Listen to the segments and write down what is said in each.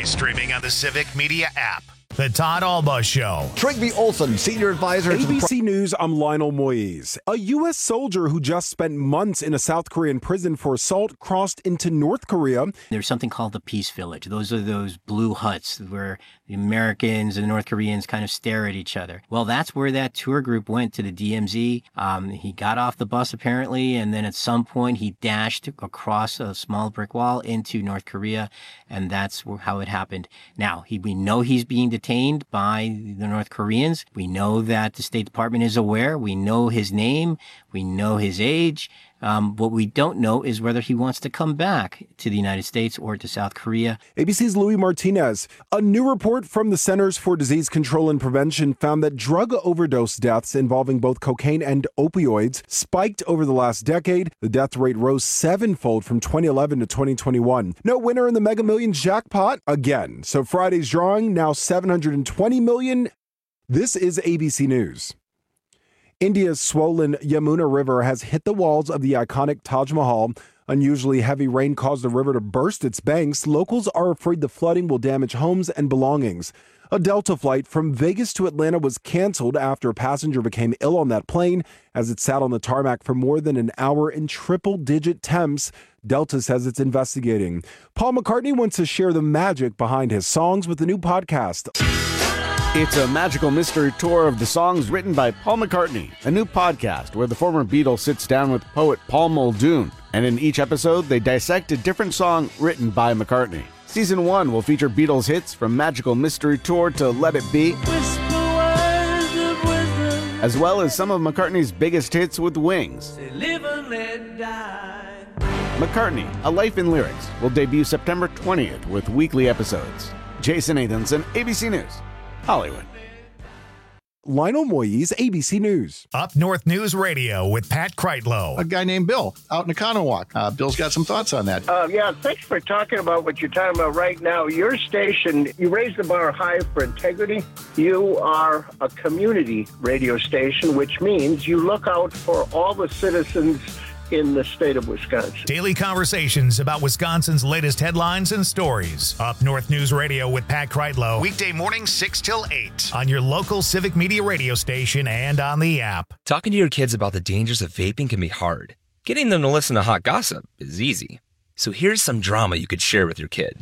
Always streaming on the Civic Media app. The Todd Alba Show. Trygve Olsen, senior advisor. ABC News, I'm Lionel Moise. A U.S. soldier who just spent months in a South Korean prison for assault crossed into North Korea. There's something called the Peace Village. Those are those blue huts where the Americans and the North Koreans kind of stare at each other. Well, that's where that tour group went, to the DMZ. He got off the bus, apparently, and then at some point he dashed across a small brick wall into North Korea, and that's how it happened. Now, we know he's being detained by the North Koreans. We know that the State Department is aware. We know his name. We know his age. What we don't know is whether he wants to come back to the United States or to South Korea. ABC's Louis Martinez. A new report from the Centers for Disease Control and Prevention found that drug overdose deaths involving both cocaine and opioids spiked over the last decade. The death rate rose sevenfold from 2011 to 2021. No winner in the Mega Millions jackpot again. So Friday's drawing now $720 million. This is ABC News. India's swollen Yamuna River has hit the walls of the iconic Taj Mahal. Unusually heavy rain caused the river to burst its banks. Locals are afraid the flooding will damage homes and belongings. A Delta flight from Vegas to Atlanta was canceled after a passenger became ill on that plane as it sat on the tarmac for more than an hour in triple-digit temps. Delta says it's investigating. Paul McCartney wants to share the magic behind his songs with a new podcast. It's a magical mystery tour of the songs written by Paul McCartney, a new podcast where the former Beatle sits down with poet Paul Muldoon, and in each episode they dissect a different song written by McCartney. Season 1 will feature Beatles hits from Magical Mystery Tour to Let It Be, as well as some of McCartney's biggest hits with Wings. McCartney, A Life in Lyrics, will debut September 20th with weekly episodes. Jason Nathanson, ABC News, Hollywood. Lionel Moise, ABC News. Up North News Radio with Pat Kreitlow. A guy named Bill out in Economowoc. Bill's got some thoughts on that. Yeah, thanks for talking about what you're talking about right now. Your station, you raise the bar high for integrity. You are a community radio station, which means you look out for all the citizens in the state of Wisconsin. Daily conversations about Wisconsin's latest headlines and stories. Up North News Radio with Pat Kreitlow. Weekday mornings 6 till 8 on your local Civic Media radio station and on the app. Talking to your kids about the dangers of vaping can be hard. Getting them to listen to hot gossip is easy. So here's some drama you could share with your kid.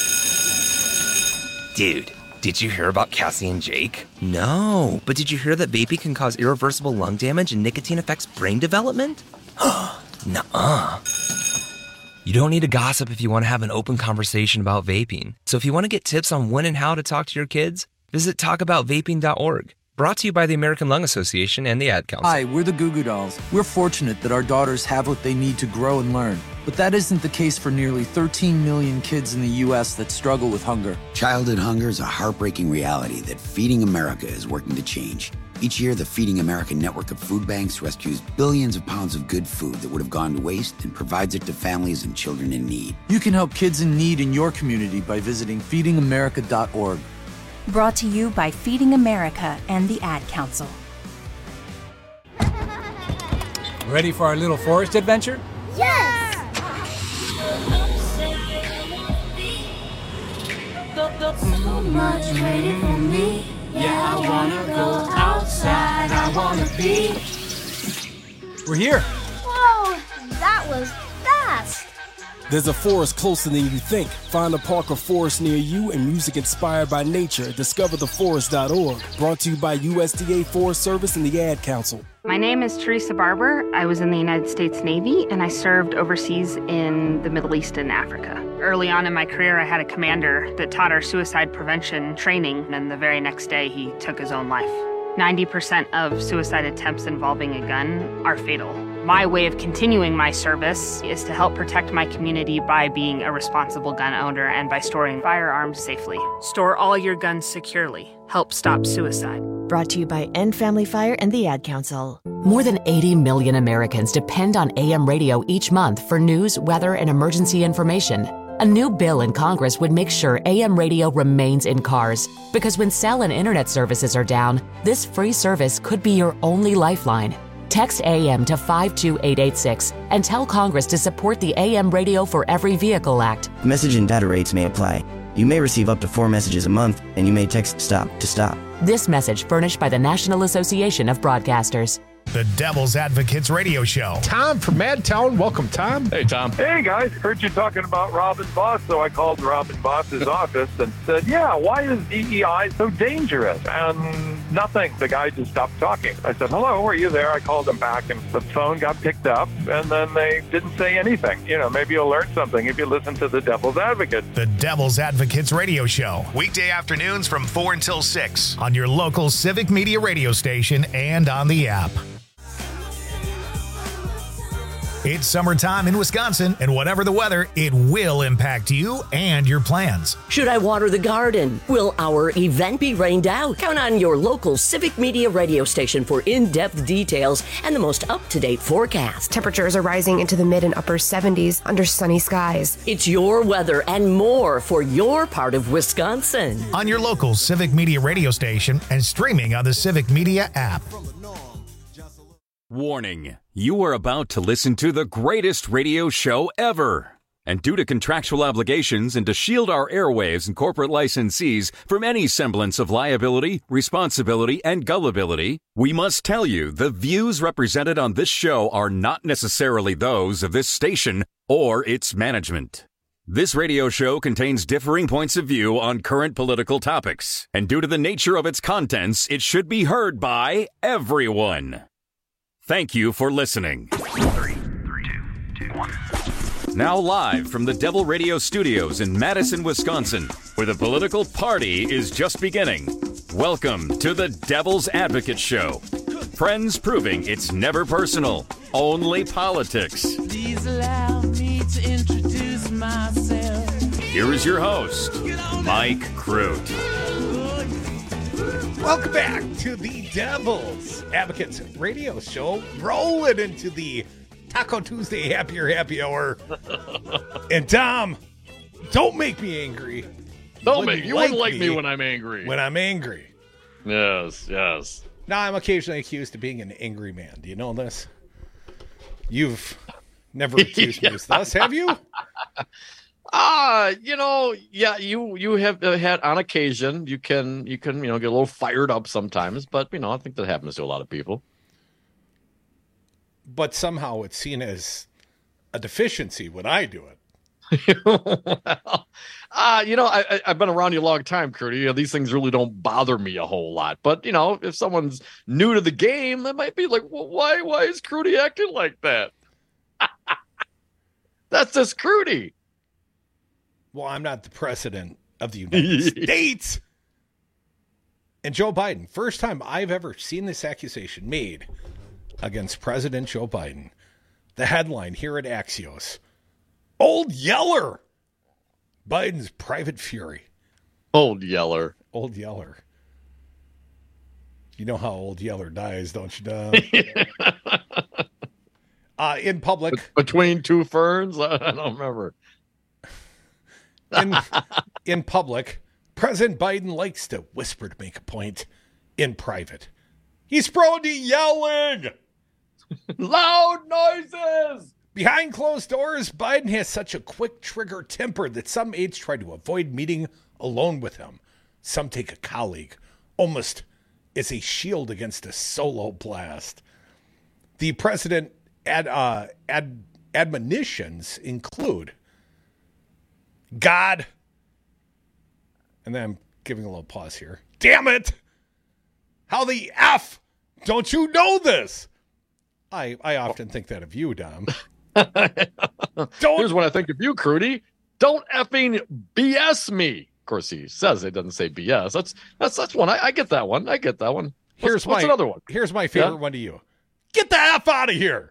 Dude, did you hear about Cassie and Jake? No, but did you hear that vaping can cause irreversible lung damage and nicotine affects brain development? Nuh-uh. You don't need to gossip if you want to have an open conversation about vaping. So if you want to get tips on when and how to talk to your kids, visit talkaboutvaping.org. Brought to you by the American Lung Association and the Ad Council. Hi, we're the Goo Goo Dolls. We're fortunate that our daughters have what they need to grow and learn. But that isn't the case for nearly 13 million kids in the U.S. that struggle with hunger. Childhood hunger is a heartbreaking reality that Feeding America is working to change. Each year, the Feeding America network of food banks rescues billions of pounds of good food that would have gone to waste and provides it to families and children in need. You can help kids in need in your community by visiting feedingamerica.org. Brought to you by Feeding America and the Ad Council. Ready for our little forest adventure? Yes! So much waiting for me. Yeah, I wanna go outside. I wanna be. We're here. Whoa, that was fast. There's a forest closer than you think. Find a park or forest near you and music inspired by nature. DiscoverTheForest.org. Brought to you by USDA Forest Service and the Ad Council. My name is Teresa Barber. I was in the United States Navy, and I served overseas in the Middle East and Africa. Early on in my career, I had a commander that taught our suicide prevention training, and the very next day, he took his own life. 90% of suicide attempts involving a gun are fatal. My way of continuing my service is to help protect my community by being a responsible gun owner and by storing firearms safely. Store all your guns securely. Help stop suicide. Brought to you by End Family Fire and the Ad Council. More than 80 million Americans depend on AM radio each month for news, weather, and emergency information. A new bill in Congress would make sure AM radio remains in cars. Because when cell and internet services are down, this free service could be your only lifeline. Text AM to 52886 and tell Congress to support the AM Radio for Every Vehicle Act. Message and data rates may apply. You may receive up to 4 messages a month, and you may text STOP to stop. This message furnished by the National Association of Broadcasters. The Devil's Advocates Radio Show. Tom from Madtown. Welcome, Tom. Hey, Tom. Hey, guys. Heard you talking about Robin Boss, so I called Robin Boss's office and said, yeah, why is DEI so dangerous? And nothing. The guy just stopped talking. I said, hello, are you there? I called him back, and the phone got picked up, and then they didn't say anything. You know, maybe you'll learn something if you listen to the Devil's Advocate. The Devil's Advocates Radio Show. Weekday afternoons from 4 until 6 on your local Civic Media radio station and on the app. It's summertime in Wisconsin, and whatever the weather, it will impact you and your plans. Should I water the garden? Will our event be rained out? Count on your local Civic Media radio station for in-depth details and the most up-to-date forecast. Temperatures are rising into the mid and upper 70s under sunny skies. It's your weather and more for your part of Wisconsin. On your local Civic Media radio station and streaming on the Civic Media app. Warning, you are about to listen to the greatest radio show ever. And due to contractual obligations and to shield our airwaves and corporate licensees from any semblance of liability, responsibility, and gullibility, we must tell you the views represented on this show are not necessarily those of this station or its management. This radio show contains differing points of view on current political topics, and due to the nature of its contents, it should be heard by everyone. Thank you for listening. 3, 2, 1. Now live from the Devil Radio Studios in Madison, Wisconsin, where the political party is just beginning. Welcome to the Devil's Advocate Show. Friends proving it's never personal, only politics. Please allow me to introduce myself. Here is your host, Mike Crute. Welcome back to the Devil's Advocates Radio Show. Rolling into the Taco Tuesday Happy Hour. And Tom, don't make me angry. You wouldn't like me when I'm angry. When I'm angry. Yes. Now, I'm occasionally accused of being an angry man. Do you know this? You've never accused me of this, have you? You have had on occasion. You can get a little fired up sometimes, but I think that happens to a lot of people. But somehow it's seen as a deficiency when I do it. I've been around you a long time, Curdy. These things really don't bother me a whole lot. But if someone's new to the game, they might be like, well, why is Crudy acting like that? That's just Crudy. Well, I'm not the president of the United States. And Joe Biden, first time I've ever seen this accusation made against President Joe Biden. The headline here at Axios: Old Yeller, Biden's private fury. Old Yeller. You know how Old Yeller dies, don't you, Dom? In public. Between two ferns? I don't remember. In public, President Biden likes to whisper to make a point. In private, he's prone to yelling. Loud noises. Behind closed doors, Biden has such a quick trigger temper that some aides try to avoid meeting alone with him. Some take a colleague, almost as a shield against a solo blast. The president admonitions include God, and then I'm giving a little pause here. Damn it! How the F don't you know this? I often think that of you, Dom. Here's what I think of you, Crudy. Don't effing BS me. Of course, he says it doesn't say BS. That's one. I get that one. What's another one? Here's my favorite one to you. Get the F out of here.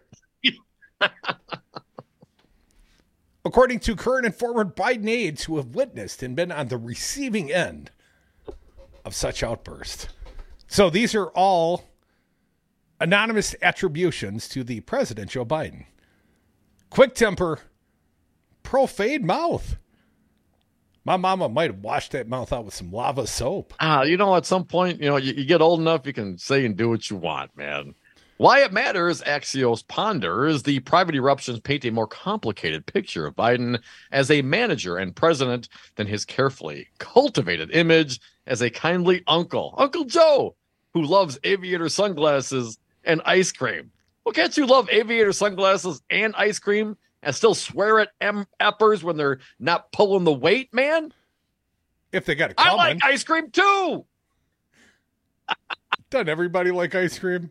According to current and former Biden aides who have witnessed and been on the receiving end of such outbursts. So these are all anonymous attributions to the president, Joe Biden. Quick temper, profane mouth. My mama might have washed that mouth out with some lava soap. At some point, you get old enough, you can say and do what you want, man. Why it matters, Axios ponders. The private eruptions paint a more complicated picture of Biden as a manager and president than his carefully cultivated image as a kindly uncle, Uncle Joe, who loves aviator sunglasses and ice cream. Well, can't you love aviator sunglasses and ice cream and still swear at M-uppers when they're not pulling the weight, man? If they got it I coming. like ice cream too. Doesn't everybody like ice cream?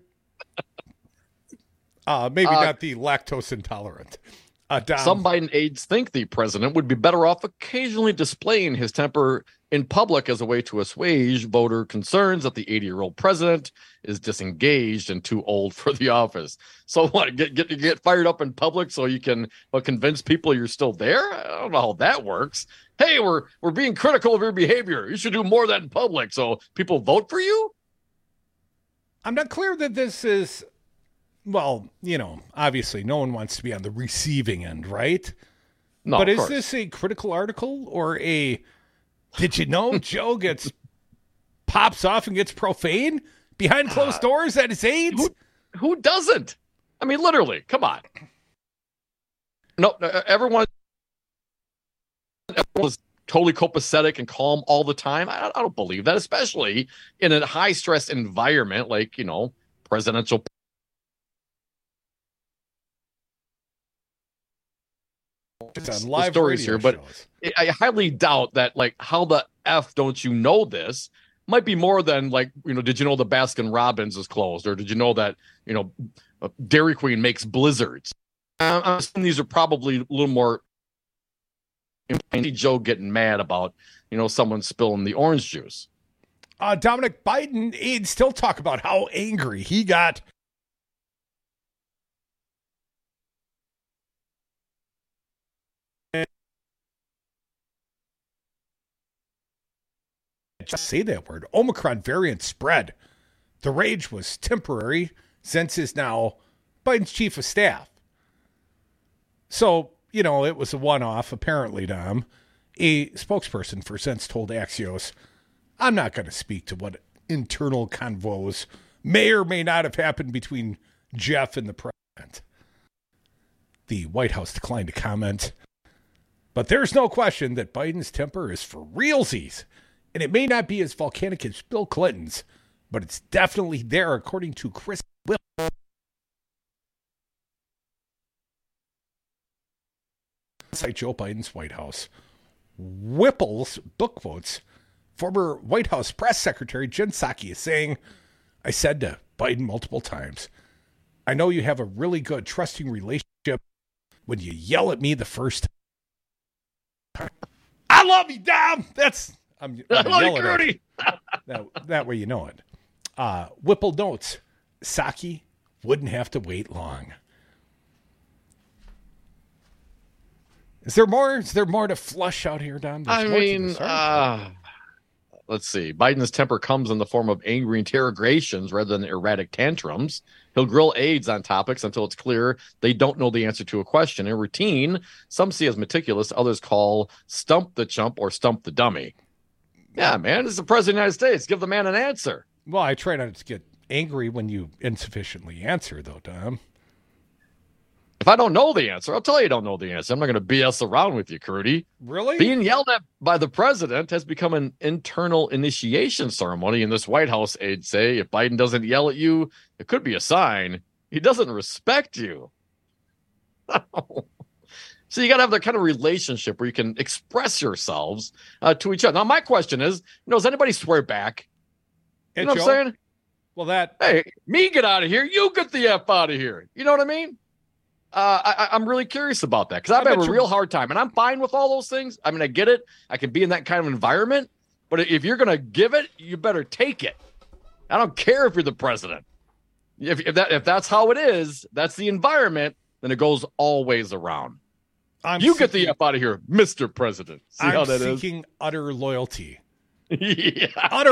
Maybe not the lactose intolerant. Dom. Some Biden aides think the president would be better off occasionally displaying his temper in public as a way to assuage voter concerns that the 80-year-old president is disengaged and too old for the office. So what? Get fired up in public so you can convince people you're still there? I don't know how that works. Hey, we're being critical of your behavior. You should do more of that in public so people vote for you. I'm not clear that this is. Well, obviously no one wants to be on the receiving end, right? No, but of is course. this a critical article or did you know Joe pops off and gets profane behind closed doors at his aides? Who doesn't? I mean, literally, come on. No, everyone was totally copacetic and calm all the time. I don't believe that, especially in a high-stress environment like, presidential on live stories radio here, but shows. I highly doubt that, how the F don't you know this might be more than did you know the Baskin Robbins is closed, or did you know that, Dairy Queen makes blizzards? I'm assuming these are probably a little more Joe getting mad about, someone spilling the orange juice. Dominic, Biden aides still talk about how angry he got. Just say that word. Omicron variant spread. The rage was temporary. Sense is now Biden's chief of staff. So, it was a one-off, apparently, Dom. A spokesperson for Sense told Axios, I'm not going to speak to what internal convos may or may not have happened between Jeff and the president. The White House declined to comment. But there's no question that Biden's temper is for realsies. And it may not be as volcanic as Bill Clinton's, but it's definitely there, according to Chris Whipple. Inside Joe Biden's White House. Whipple's book quotes former White House press secretary Jen Psaki is saying, I said to Biden multiple times, I know you have a really good, trusting relationship when you yell at me the first time. I love you, Dom! I'm yelling at you. That way you know it. Whipple notes, Psaki wouldn't have to wait long. Is there more? Is there more to flush out here, Don? Let's see. Biden's temper comes in the form of angry interrogations rather than erratic tantrums. He'll grill aides on topics until it's clear they don't know the answer to a question. In routine, some see as meticulous, others call stump the chump or stump the dummy. Yeah, man, this is the president of the United States. Give the man an answer. Well, I try not to get angry when you insufficiently answer, though, Dom. If I don't know the answer, I'll tell you I don't know the answer. I'm not going to BS around with you, Crudy. Really? Being yelled at by the president has become an internal initiation ceremony in this White House, aides say. If Biden doesn't yell at you, it could be a sign he doesn't respect you. So you got to have that kind of relationship where you can express yourselves to each other. Now, my question is, does anybody swear back? You know what I'm saying? Well, hey, me get out of here. You get the F out of here. You know what I mean? I'm really curious about that because I've had a real hard time, and I'm fine with all those things. I mean, I get it. I can be in that kind of environment, but if you're going to give it, you better take it. I don't care if you're the president. If that's how it is, that's the environment, then it goes always around. Get the F out of here, Mr. President. See how that is? I'm seeking utter loyalty. Yeah.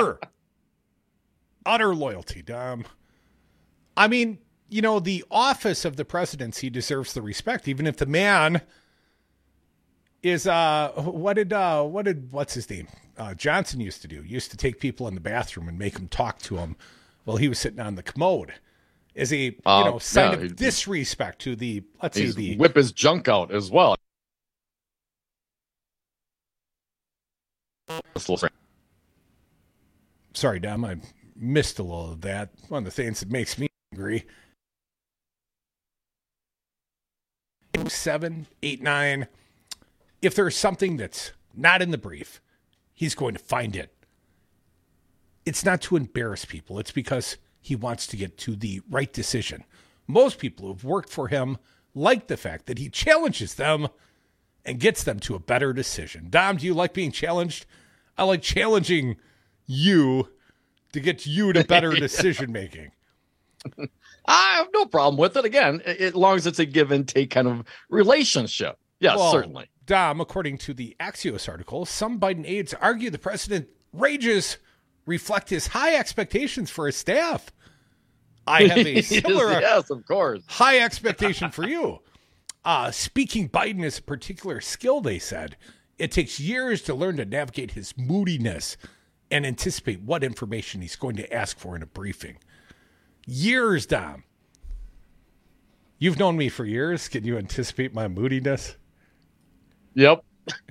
Utter loyalty, Dom. I mean, the office of the presidency deserves the respect, even if the man is, what's his name? Johnson used to do. He used to take people in the bathroom and make them talk to him while he was sitting on the commode. as a sign of disrespect to the, let's say, the whip his junk out as well. Sorry, Dom, I missed a little of that. One of the things that makes me angry. 7, 8, 9. If there's something that's not in the brief, he's going to find it. It's not to embarrass people. It's because he wants to get to the right decision. Most people who've worked for him like the fact that he challenges them and gets them to a better decision. Dom, do you like being challenged? I like challenging you to get you to better decision making. I have no problem with it. Again, as long as it's a give and take kind of relationship. Yes, certainly. Dom, according to the Axios article, some Biden aides argue the president's rages reflect his high expectations for his staff. I have a similar yes, of course. high expectation for you. Speaking Biden is a particular skill, they said. It takes years to learn to navigate his moodiness and anticipate what information he's going to ask for in a briefing. Years, Dom. You've known me for years. Can you anticipate my moodiness? Yep.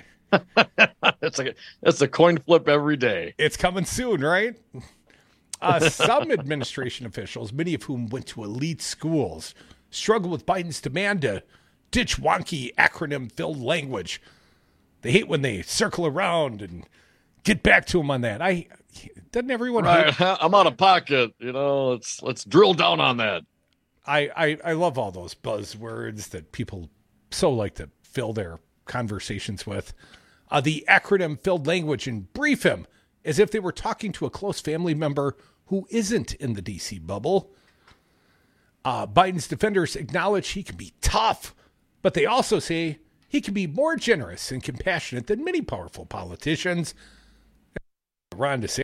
It's a coin flip every day. It's coming soon, right? Some administration officials, many of whom went to elite schools, struggle with Biden's demand to ditch wonky acronym-filled language. They hate when they circle around and get back to him on that. Doesn't everyone hate? I'm out of pocket. Let's drill down on that. I love all those buzzwords that people so like to fill their conversations with. The acronym-filled language, and brief him as if they were talking to a close family member who isn't in the D.C. bubble. Biden's defenders acknowledge he can be tough, but they also say he can be more generous and compassionate than many powerful politicians. Ron DeSantis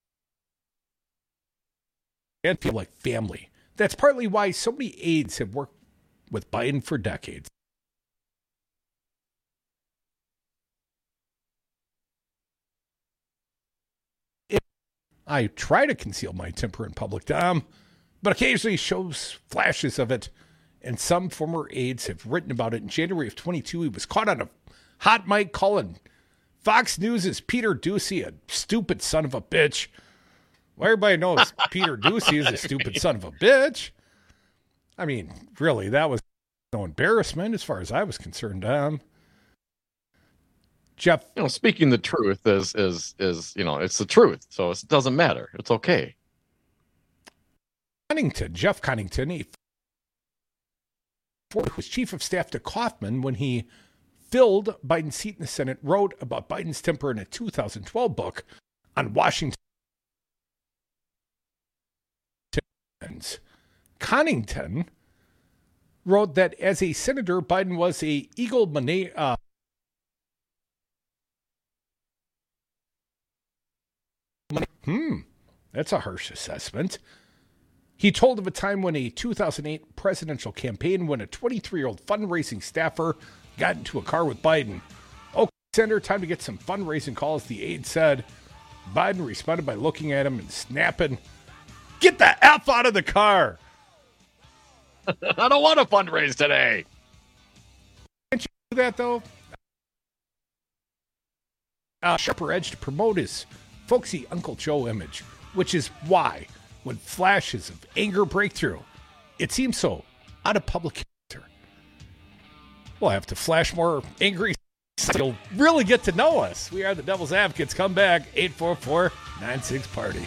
and feel like family. That's partly why so many aides have worked with Biden for decades. I try to conceal my temper in public, Dom, but occasionally shows flashes of it, and some former aides have written about it. In January of 22, he was caught on a hot mic calling Fox News' Peter Doocy a stupid son of a bitch. Well, everybody knows Peter Doocy is a stupid son of a bitch. I mean, really, that was no embarrassment as far as I was concerned, Dom. Jeff, speaking the truth is it's the truth, so it doesn't matter. It's okay. Jeff Connington, who was chief of staff to Kaufman when he filled Biden's seat in the Senate, wrote about Biden's temper in a 2012 book on Washington. Connington wrote that as a senator, Biden was a egomaniac. That's a harsh assessment. He told of a time when a 2008 presidential campaign when a 23-year-old fundraising staffer got into a car with Biden. Okay, Senator, time to get some fundraising calls, the aide said. Biden responded by looking at him and snapping, "Get the F out of the car." I don't want to fundraise today. Can't you do that, though? Sharper edge to promote his folksy Uncle Joe image, which is why, when flashes of anger break through, it seems so out of public character. We'll have to flash more angry so you'll really get to know us. We are the Devil's Advocates. Come back, 844-96-PARTY.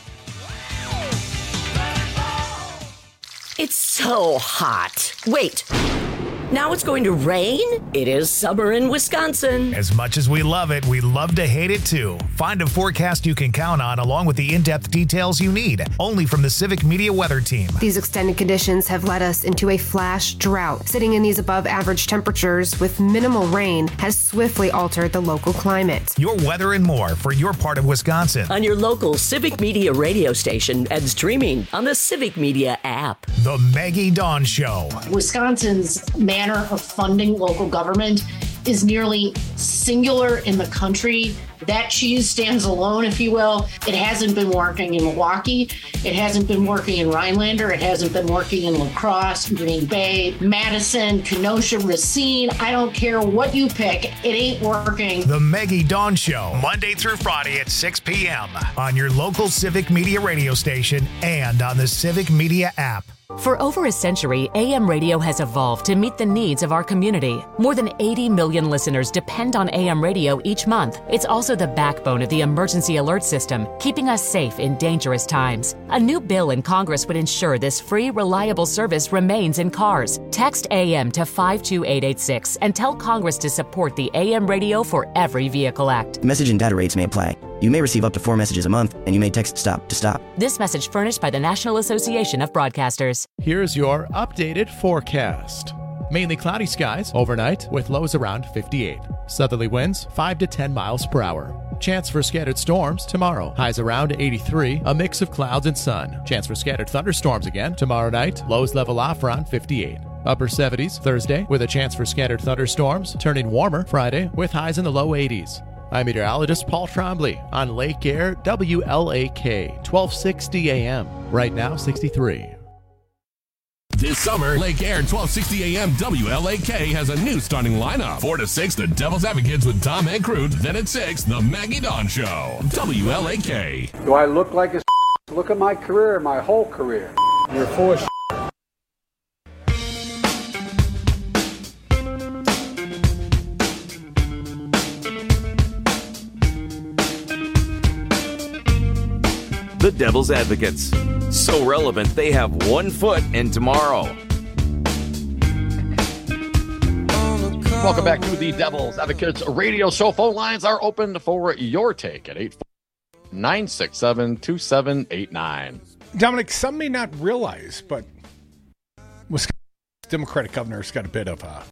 It's so hot. Wait. Now it's going to rain? It is summer in Wisconsin. As much as we love it, we love to hate it too. Find a forecast you can count on along with the in-depth details you need. Only from the Civic Media Weather Team. These extended conditions have led us into a flash drought. Sitting in these above average temperatures with minimal rain has swiftly altered the local climate. Your weather and more for your part of Wisconsin. On your local Civic Media radio station and streaming on the Civic Media app. The Maggie Dawn Show. Wisconsin's manner of funding local government is nearly singular in the country. That cheese stands alone, if you will. It hasn't been working in Milwaukee. It hasn't been working in Rhinelander. It hasn't been working in La Crosse, Green Bay, Madison, Kenosha, Racine. I don't care what you pick. It ain't working. The Maggie Dawn Show, Monday through Friday at 6 p.m. on your local Civic Media radio station and on the Civic Media app. For over a century, AM radio has evolved to meet the needs of our community. More than 80 million listeners depend on AM radio each month. It's also the backbone of the emergency alert system, keeping us safe in dangerous times. A new bill in Congress would ensure this free, reliable service remains in cars. Text AM to 52886 and tell Congress to support the AM Radio for Every Vehicle Act. Message and data rates may apply. You may receive up to 4 messages a month, and you may text STOP to stop. This message furnished by the National Association of Broadcasters. Here's your updated forecast. Mainly cloudy skies overnight with lows around 58. Southerly winds 5 to 10 miles per hour. Chance for scattered storms tomorrow. Highs around 83, a mix of clouds and sun. Chance for scattered thunderstorms again tomorrow night. Lows level off around 58. Upper 70s Thursday with a chance for scattered thunderstorms. Turning warmer Friday with highs in the low 80s. I'm meteorologist Paul Trombley on Lake Air WLAK 1260 AM. Right now 63. This summer, Lake Air 1260 AM WLAK has a new starting lineup. 4 to 6, the Devil's Advocates with Tom Hankroot. Then at 6, the Maggie Dawn Show. WLAK. Do I look like a Look at my career, my whole career. You're full of The Devil's Advocates. So relevant, they have 1 foot in tomorrow. Welcome back to the Devil's Advocates radio show. Phone lines are open for your take at 849-667-2789. Dominic, some may not realize, but Wisconsin's Democratic governor's got a bit of a...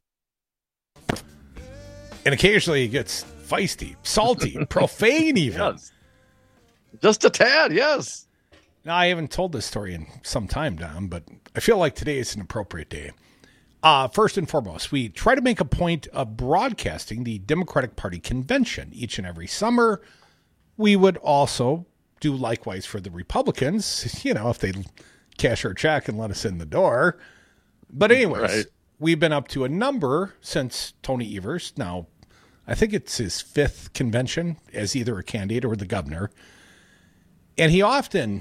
And occasionally he gets feisty, salty, profane even. Yes. Just a tad, yes. Now, I haven't told this story in some time, Dom, but I feel like today is an appropriate day. First and foremost, we try to make a point of broadcasting the Democratic Party convention each and every summer. We would also do likewise for the Republicans, you know, if they cash our check and let us in the door. But anyways, right. We've been up to a number since Tony Evers. Now, I think it's his 5th convention as either a candidate or the governor. And he often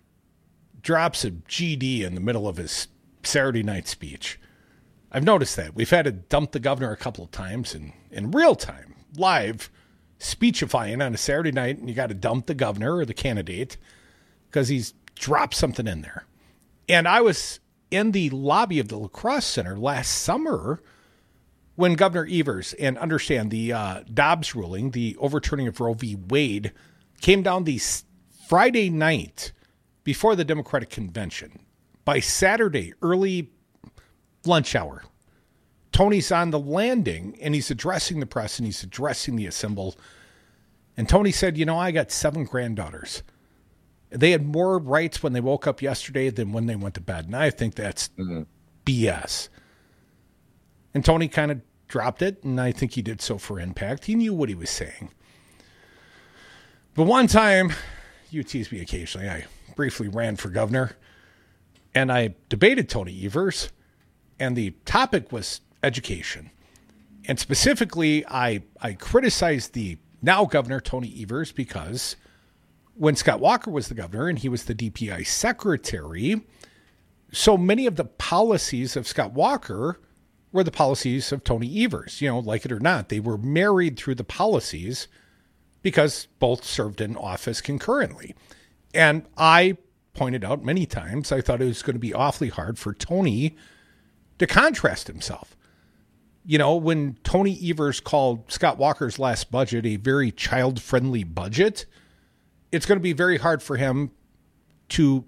drops a GD in the middle of his Saturday night speech. I've noticed that. We've had to dump the governor a couple of times in real time, live, speechifying on a Saturday night, and you got to dump the governor or the candidate because he's dropped something in there. And I was in the lobby of the La Crosse Center last summer when Governor Evers, and understand the Dobbs ruling, the overturning of Roe v. Wade, came down the Friday night before the Democratic convention. By Saturday, early lunch hour, Tony's on the landing and he's addressing the press and he's addressing the assembled. And Tony said, you know, I got 7 granddaughters. They had more rights when they woke up yesterday than when they went to bed. And I think that's BS. And Tony kind of dropped it, and I think he did so for impact. He knew what he was saying. But one time, you tease me occasionally, I briefly ran for governor, and I debated Tony Evers, and the topic was education. And specifically, I criticized the now governor, Tony Evers, because when Scott Walker was the governor and he was the DPI secretary, so many of the policies of Scott Walker were the policies of Tony Evers. You know, like it or not, they were married through the policies because both served in office concurrently. And I pointed out many times, I thought it was going to be awfully hard for Tony to contrast himself. You know, when Tony Evers called Scott Walker's last budget a very child-friendly budget, it's going to be very hard for him to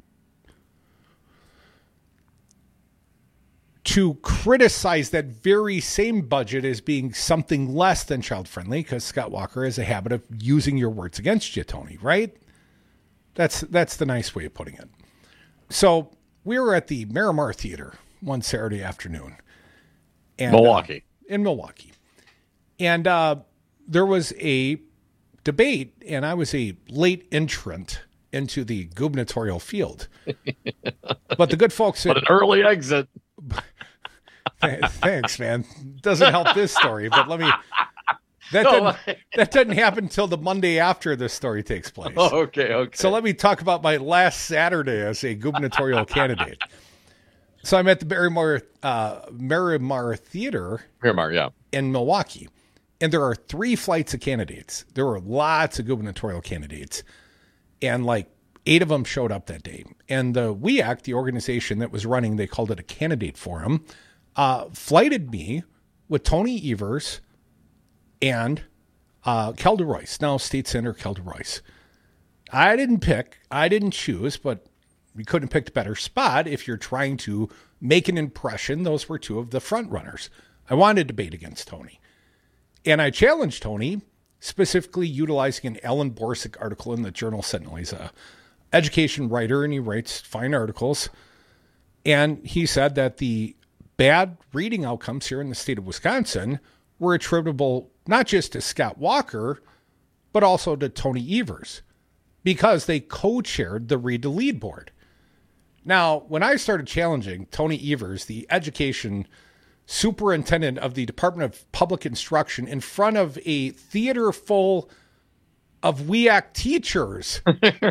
criticize that very same budget as being something less than child-friendly, because Scott Walker has a habit of using your words against you, Tony, right? That's the nice way of putting it. So we were at the Miramar Theater one Saturday afternoon. And, Milwaukee. In Milwaukee. And there was a debate, and I was a late entrant into the gubernatorial field. But the good folks... But an early exit. Thanks, man. Doesn't help this story, but let me... That didn't happen until the Monday after this story takes place. Oh, okay. So let me talk about my last Saturday as a gubernatorial candidate. So I'm at the Miramar Theater in Milwaukee, and there are 3 flights of candidates. There were lots of gubernatorial candidates, and like 8 of them showed up that day. And the WEAC, the organization that was running, they called it a candidate forum, flighted me with Tony Evers and Kelda Royce, now State Senator Kelda Royce. I didn't choose, but we couldn't have picked a better spot if you're trying to make an impression. Those were 2 of the front runners. I wanted to debate against Tony. And I challenged Tony, specifically utilizing an Alan Borsick article in the Journal Sentinel. He's an education writer, and he writes fine articles. And he said that the bad reading outcomes here in the state of Wisconsin were attributable not just to Scott Walker, but also to Tony Evers, because they co-chaired the Read to Lead board. Now, when I started challenging Tony Evers, the education superintendent of the Department of Public Instruction, in front of a theater full of WEAC teachers,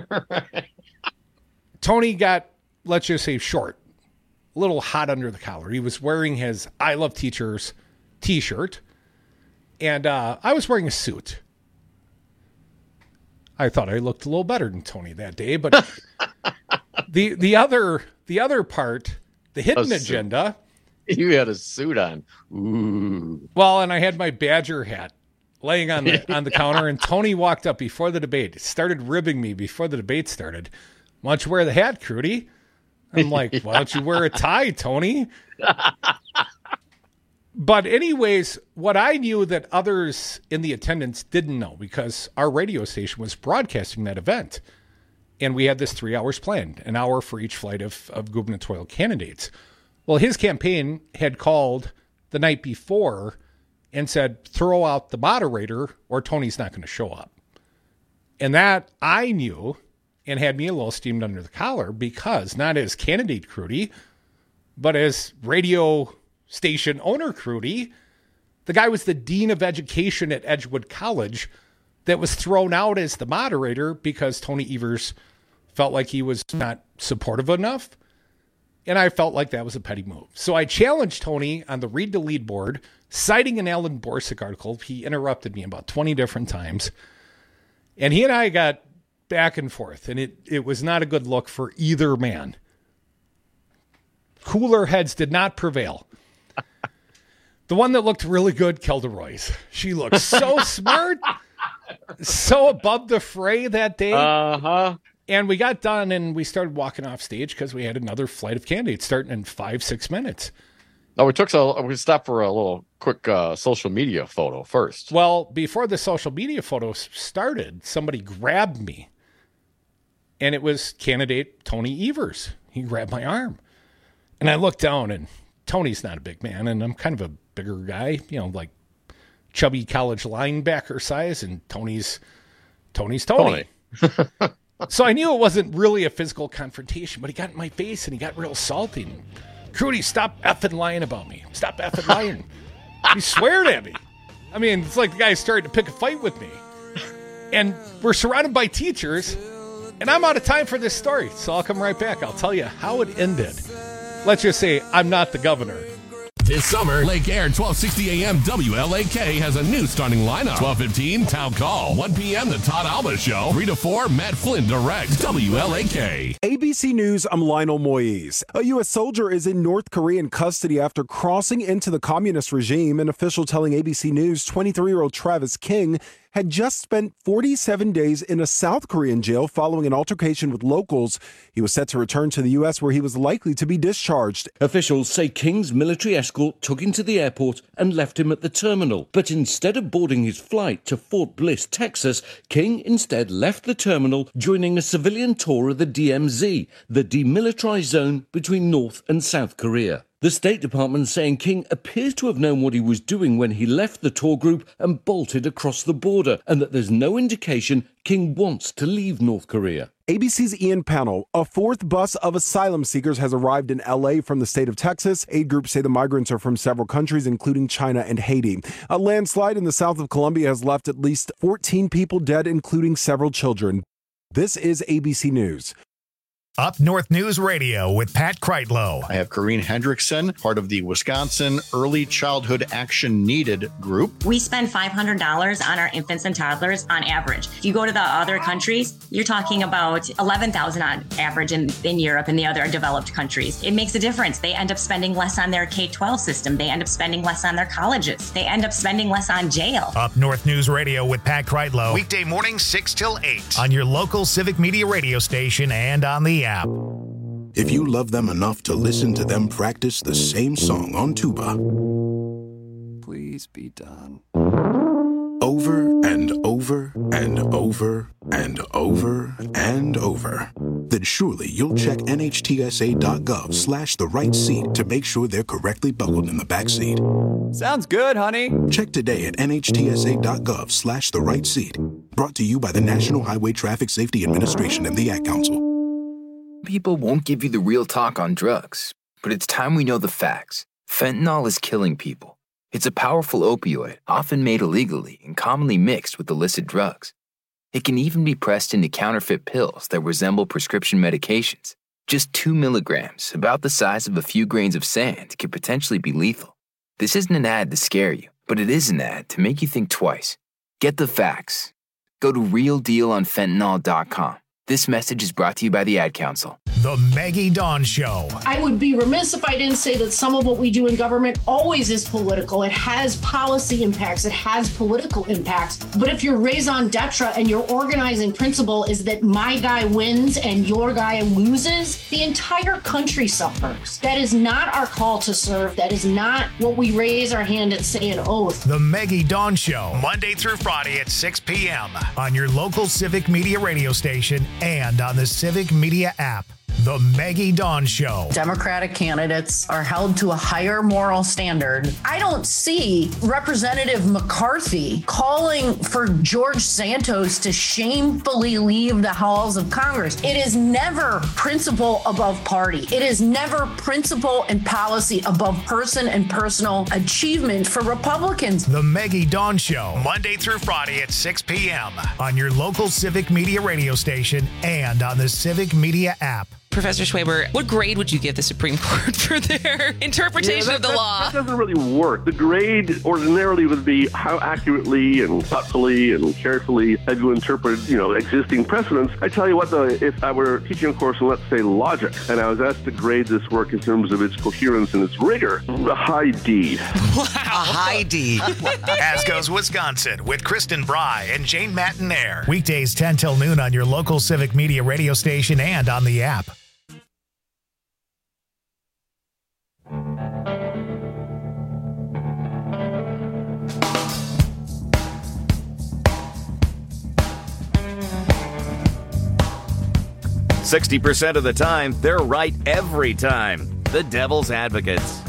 Tony got, let's just say, short, a little hot under the collar. He was wearing his I Love Teachers t-shirt, and I was wearing a suit. I thought I looked a little better than Tony that day, but the other part, the hidden agenda. You had a suit on. Ooh. Well, and I had my Badger hat laying on the counter, and Tony walked up before the debate, started ribbing me before the debate started. Why don't you wear the hat, Crudy? I'm like, why don't you wear a tie, Tony? But anyways, what I knew that others in the attendance didn't know, because our radio station was broadcasting that event. And we had this 3 hours planned, an hour for each flight of gubernatorial candidates. Well, his campaign had called the night before and said, throw out the moderator or Tony's not going to show up. And that I knew and had me a little steamed under the collar, because not as candidate Crudy, but as radio station owner Crudy, the guy was the dean of education at Edgewood College that was thrown out as the moderator because Tony Evers felt like he was not supportive enough. And I felt like that was a petty move. So I challenged Tony on the Read to Lead board, citing an Alan Borsick article. He interrupted me about 20 different times. And he and I got back and forth, and it was not a good look for either man. Cooler heads did not prevail. The one that looked really good, Kelda Royce. She looked so smart, so above the fray that day. And we got done, and we started walking off stage because we had another flight of candidates starting in 5-6 minutes. No, we stopped for a little quick social media photo first. Well, before the social media photo started, somebody grabbed me, and it was candidate Tony Evers. He grabbed my arm, and I looked down, and Tony's not a big man, and I'm kind of a bigger guy, like chubby college linebacker size, and Tony's Tony. So I knew it wasn't really a physical confrontation, but he got in my face and he got real salty. Crudy, stop effing lying about me. Stop effing lying. He sweared at me. I mean, it's like the guy started to pick a fight with me. And we're surrounded by teachers, and I'm out of time for this story, so I'll come right back. I'll tell you how it ended. Let's just say I'm not the governor. This summer, Lake Air 1260 AM WLAK has a new starting lineup. 12:15 Town Call. 1 p.m. The Todd Alba Show. 3 to 4 Matt Flynn Direct. WLAK. ABC News, I'm Lionel Moise. A U.S. soldier is in North Korean custody after crossing into the communist regime. An official telling ABC News 23-year-old Travis King had just spent 47 days in a South Korean jail following an altercation with locals. He was set to return to the U.S. where he was likely to be discharged. Officials say King's military escort took him to the airport and left him at the terminal. But instead of boarding his flight to Fort Bliss, Texas, King instead left the terminal, joining a civilian tour of the DMZ, the demilitarized zone between North and South Korea. The State Department saying King appears to have known what he was doing when he left the tour group and bolted across the border, and that there's no indication King wants to leave North Korea. ABC's Ian Pannell, a fourth bus of asylum seekers has arrived in L.A. from the state of Texas. Aid groups say the migrants are from several countries, including China and Haiti. A landslide in the south of Colombia has left at least 14 people dead, including several children. This is ABC News. Up North News Radio with Pat Kreitlow. I have Corrine Hendrickson, part of the Wisconsin Early Childhood Action Needed group. We spend $500 on our infants and toddlers on average. If you go to the other countries, you're talking about $11,000 on average in Europe and the other developed countries. It makes a difference. They end up spending less on their K-12 system. They end up spending less on their colleges. They end up spending less on jail. Up North News Radio with Pat Kreitlow. Weekday morning 6 till 8 on your local Civic Media radio station and on the app. If you love them enough to listen to them practice the same song on tuba, please be done. Over and over and over and over and over, then surely you'll check NHTSA.gov/the right seat to make sure they're correctly buckled in the back seat. Sounds good, honey. Check today at NHTSA.gov/the right seat. Brought to you by the National Highway Traffic Safety Administration and the Ad Council. People won't give you the real talk on drugs, but it's time we know the facts. Fentanyl is killing people. It's a powerful opioid, often made illegally and commonly mixed with illicit drugs. It can even be pressed into counterfeit pills that resemble prescription medications. Just 2 milligrams, about the size of a few grains of sand, could potentially be lethal. This isn't an ad to scare you, but it is an ad to make you think twice. Get the facts. Go to realdealonfentanyl.com. This message is brought to you by the Ad Council. The Maggie Dawn Show. I would be remiss if I didn't say that some of what we do in government always is political. It has policy impacts. It has political impacts. But if your raison d'etre and your organizing principle is that my guy wins and your guy loses, the entire country suffers. That is not our call to serve. That is not what we raise our hand and say an oath. The Maggie Dawn Show, Monday through Friday at 6 p.m. on your local Civic Media radio station and on the Civic Media app. The Maggie Dawn Show. Democratic candidates are held to a higher moral standard. I don't see Representative McCarthy calling for George Santos to shamefully leave the halls of Congress. It is never principle above party. It is never principle and policy above person and personal achievement for Republicans. The Maggie Dawn Show, Monday through Friday at 6 p.m. on your local Civic Media radio station and on the Civic Media app. Professor Schwaber, what grade would you give the Supreme Court for their interpretation of the law? That doesn't really work. The grade ordinarily would be how accurately and thoughtfully and carefully have you interpreted, existing precedents. I tell you what, though, if I were teaching a course in, let's say, logic, and I was asked to grade this work in terms of its coherence and its rigor, a high D. Wow. A high D. As goes Wisconsin with Kristen Bry and Jane Mattinaire. Weekdays 10 till noon on your local Civic Media radio station and on the app. %60 of the time, they're right every time. The Devil's Advocates.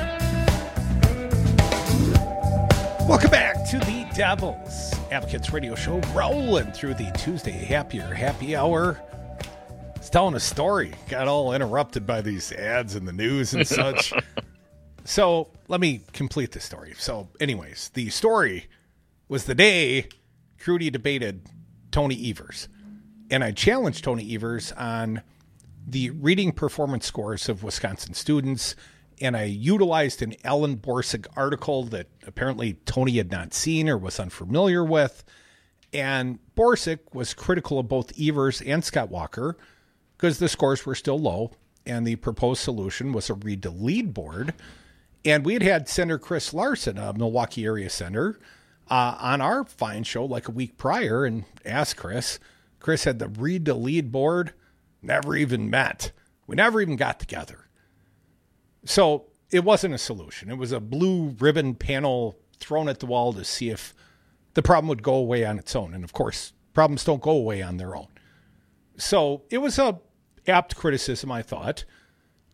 Welcome back to the Devil's Advocates radio show, rolling through the Tuesday happy hour. It's telling a story. Got all interrupted by these ads in the news and such. So let me complete the story. So anyways, the story was the day Crudy debated Tony Evers. And I challenged Tony Evers on the reading performance scores of Wisconsin students. And I utilized an Ellen Borsig article that apparently Tony had not seen or was unfamiliar with. And Borsig was critical of both Evers and Scott Walker because the scores were still low. And the proposed solution was a read to lead board. And we had Senator Chris Larson, a Milwaukee area senator, on our fine show like a week prior and asked Chris. Chris had the read to lead board, never even met. We never even got together. So it wasn't a solution. It was a blue ribbon panel thrown at the wall to see if the problem would go away on its own. And of course, problems don't go away on their own. So it was a apt criticism, I thought.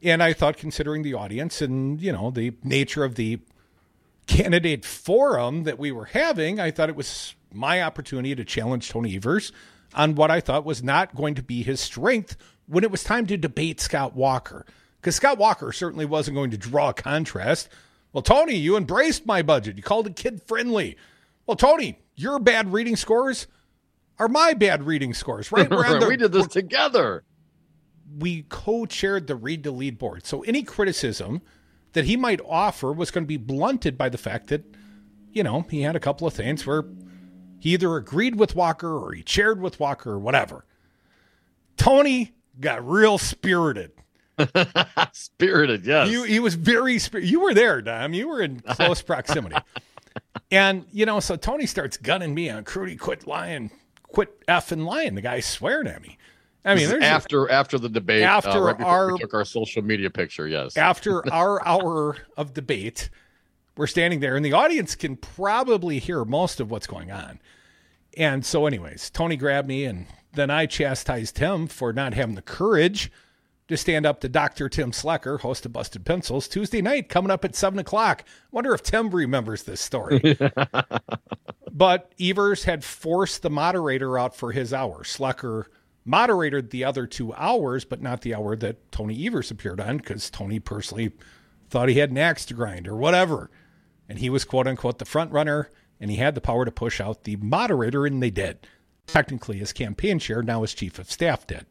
And I thought, considering the audience and, the nature of the candidate forum that we were having, I thought it was my opportunity to challenge Tony Evers on what I thought was not going to be his strength when it was time to debate Scott Walker. Because Scott Walker certainly wasn't going to draw a contrast. Well, Tony, you embraced my budget. You called it kid-friendly. Well, Tony, your bad reading scores are my bad reading scores, right? We did this together. We co-chaired the Read to Lead board. So any criticism that he might offer was going to be blunted by the fact that, he had a couple of things where he either agreed with Walker or he chaired with Walker or whatever. Tony got real spirited. Spirited, yes. He was very spirited. You were there, Dom. You were in close proximity. And, so Tony starts gunning me on Crudy, quit effing lying. The guy's swearing at me. I mean, there's after the debate, we took our social media picture, yes. After our hour of debate, we're standing there, and the audience can probably hear most of what's going on. And so anyways, Tony grabbed me, and then I chastised him for not having the courage to stand up to Dr. Tim Slecker, host of Busted Pencils, Tuesday night, coming up at 7 o'clock. Wonder if Tim remembers this story. But Evers had forced the moderator out for his hour. Slecker moderated the other 2 hours, but not the hour that Tony Evers appeared on, because Tony personally thought he had an axe to grind or whatever. And he was, quote unquote, the front runner, and he had the power to push out the moderator, and they did. Technically, his campaign chair, now his chief of staff, did.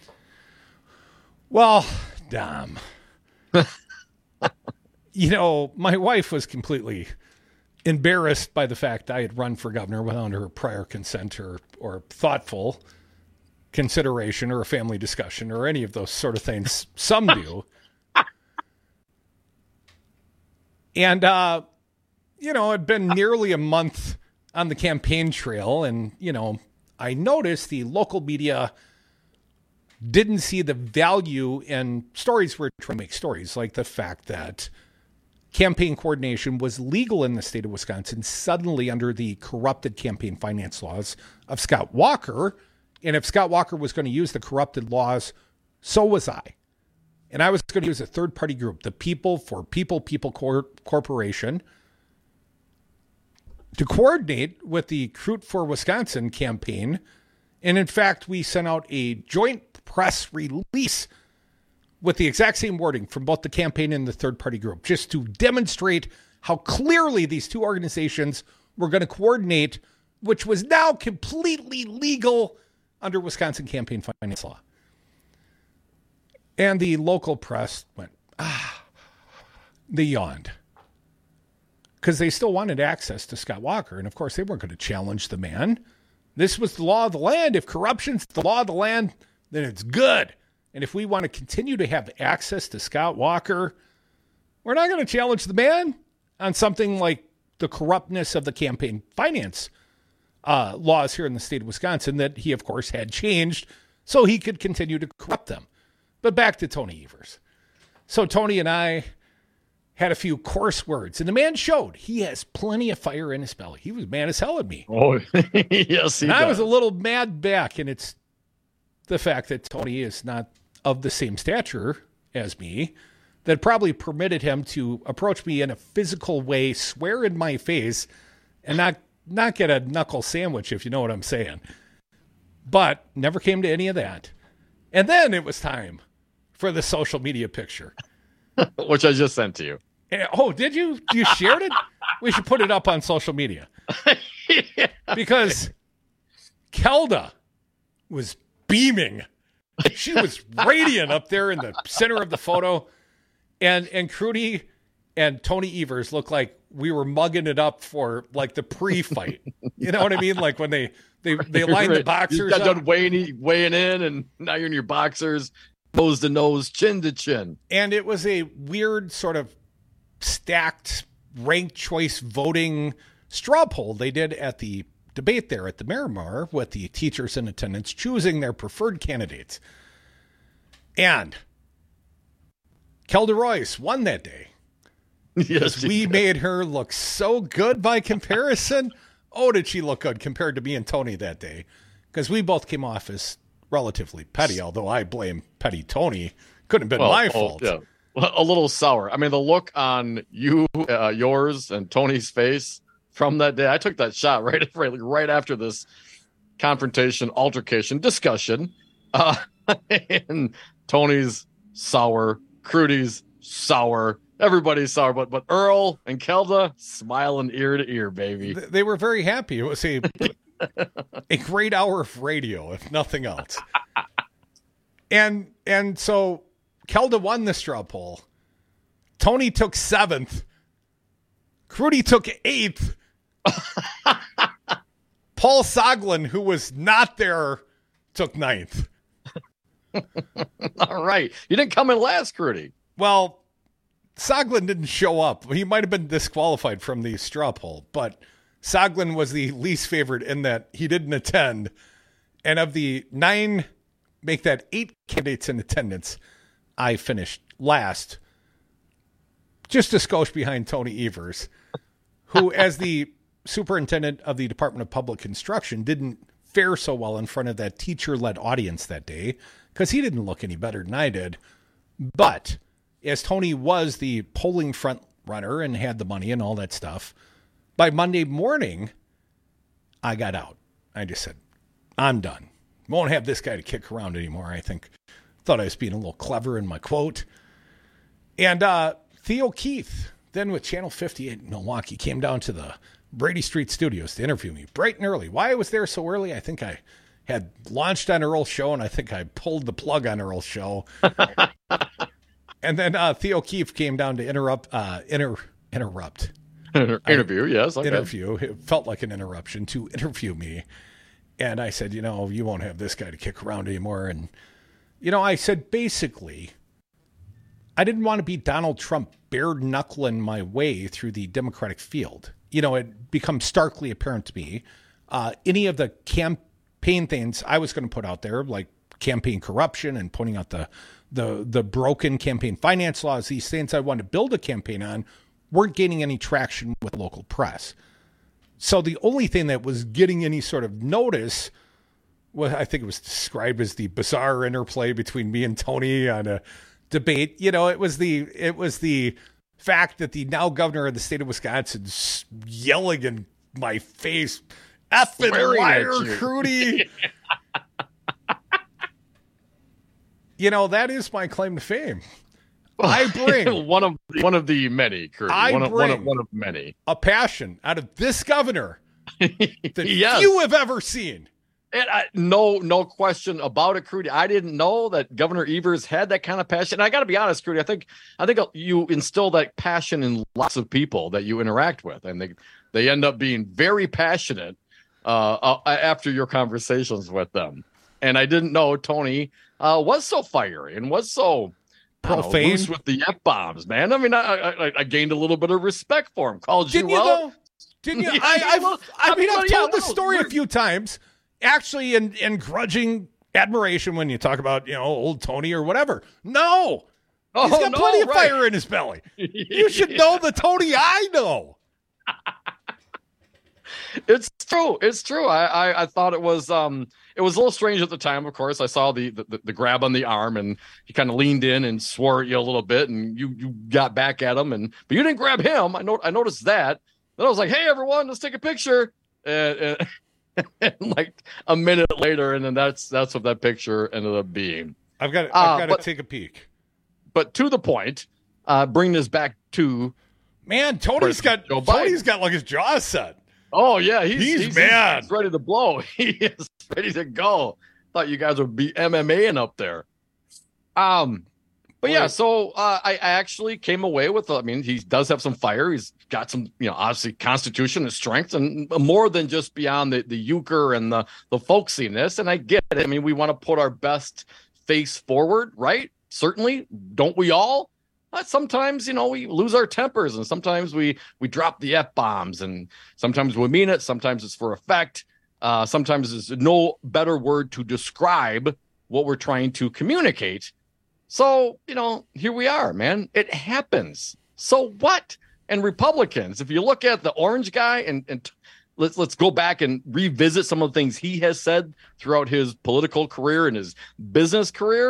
Well, Dom, my wife was completely embarrassed by the fact I had run for governor without her prior consent or thoughtful consideration or a family discussion or any of those sort of things. Some do. And, it'd been nearly a month on the campaign trail. And, I noticed the local media didn't see the value in stories we're trying to make stories, like the fact that campaign coordination was legal in the state of Wisconsin suddenly under the corrupted campaign finance laws of Scott Walker. And if Scott Walker was going to use the corrupted laws, so was I. And I was going to use a third-party group, the People for People Corporation, to coordinate with the Crute for Wisconsin campaign. And in fact, we sent out a joint press release with the exact same wording from both the campaign and the third-party group, just to demonstrate how clearly these two organizations were going to coordinate, which was now completely legal under Wisconsin campaign finance law. And the local press went, they yawned. Because they still wanted access to Scott Walker. And of course, they weren't going to challenge the man. This was the law of the land. If corruption's the law of the land, then it's good. And if we want to continue to have access to Scott Walker, we're not going to challenge the man on something like the corruptness of the campaign finance laws here in the state of Wisconsin that he, of course, had changed so he could continue to corrupt them. But back to Tony Evers. So Tony and I had a few coarse words, and the man showed he has plenty of fire in his belly. He was mad as hell at me. Oh, yes, he and does. I was a little mad back, and it's the fact that Tony is not of the same stature as me that probably permitted him to approach me in a physical way, swear in my face, and not get a knuckle sandwich, if you know what I'm saying. But never came to any of that. And then it was time for the social media picture. Which I just sent to you. Oh, did you? You shared it? We should put it up on social media. Yeah. Because Kelda was beaming. She was radiant up there in the center of the photo. And Crudy and Tony Evers looked like we were mugging it up for like the pre-fight. You know what I mean? Like when they lined the boxers you got up. done weighing in, and now you're in your boxers, nose to nose, chin to chin. And it was a weird sort of stacked ranked choice voting straw poll they did at the debate there at the Miramar with the teachers in attendance choosing their preferred candidates. And Kelda Royce won that day. Yes, we made her look so good by comparison. Oh, did she look good compared to me and Tony that day? Because we both came off as relatively petty, although I blame petty Tony Couldn't have been my fault. Yeah. A little sour. I mean, the look on yours and Tony's face from that day. I took that shot right after this confrontation, altercation, discussion. And Tony's sour, Crudy's sour, everybody's sour, but Earl and Kelda smiling ear to ear, baby. They were very happy. It was a great hour of radio, if nothing else. And so Kelda won the straw poll. Tony took 7th. Crudy took 8th. Paul Soglin, who was not there, took 9th. All right. You didn't come in last, Crudy. Well, Soglin didn't show up. He might have been disqualified from the straw poll, but Soglin was the least favorite in that he didn't attend. And of the 9, make that 8 candidates in attendance, I finished last, just a skosh behind Tony Evers, who, as the superintendent of the Department of Public Instruction, didn't fare so well in front of that teacher-led audience that day because he didn't look any better than I did. But as Tony was the polling front runner and had the money and all that stuff, by Monday morning, I got out. I just said, I'm done. Won't have this guy to kick around anymore, I think. Thought I was being a little clever in my quote. And Theo Keith, then with Channel 58 in Milwaukee, came down to the Brady Street Studios to interview me bright and early. Why I was there so early, I think I had launched on Earl's show, and I think I pulled the plug on Earl's show. And then Theo Keith came down to interrupt. Interview, yes. Okay. Interview. It felt like an interruption to interview me. And I said, you won't have this guy to kick around anymore. And, I said, basically, I didn't want to be Donald Trump bare-knuckling my way through the Democratic field. It becomes starkly apparent to me. Any of the campaign things I was going to put out there, like campaign corruption and pointing out the broken campaign finance laws, these things I wanted to build a campaign on, weren't gaining any traction with local press. So the only thing that was getting any sort of notice was, I think it was described as the bizarre interplay between me and Tony on a debate. It was the fact that the now governor of the state of Wisconsin yelling in my face, effing liar, Crudy. That is my claim to fame. I bring one of the many, Crudy. One of many. A passion out of this governor that few have ever seen. And no question about it, Crudy. I didn't know that Governor Evers had that kind of passion. And I got to be honest, Crudy. I think you instill that passion in lots of people that you interact with, and they end up being very passionate after your conversations with them. And I didn't know Tony was so fiery and was so profane with the F-bombs, man. I mean, I gained a little bit of respect for him. Didn't you, though? Didn't you? I've told this story a few times. Actually, in grudging admiration when you talk about, old Tony or whatever. No. He's got plenty of fire in his belly. You should know the Tony I know. It's true. It's true. I thought it was a little strange at the time, of course. I saw the grab on the arm, and he kind of leaned in and swore at you a little bit, and you got back at him, but you didn't grab him. I noticed that. Then I was like, hey, everyone, let's take a picture. And like a minute later, and then that's what that picture ended up being. I've got to take a peek. But to the point, bring this back to Tony's got like his jaw set. Oh yeah, he's mad. He's ready to blow. He is ready to go. Thought you guys would be MMAing up there. But yeah, so I actually came away with, he does have some fire. He's got some, obviously constitution and strength, and more than just beyond the euchre and the folksiness. And I get it. We want to put our best face forward, right? Certainly. Don't we all? Sometimes, we lose our tempers, and sometimes we drop the F-bombs, and sometimes we mean it. Sometimes it's for effect. Sometimes there's no better word to describe what we're trying to communicate. So, here we are, man. It happens. So what? And Republicans, if you look at the orange guy, and let's go back and revisit some of the things he has said throughout his political career and his business career.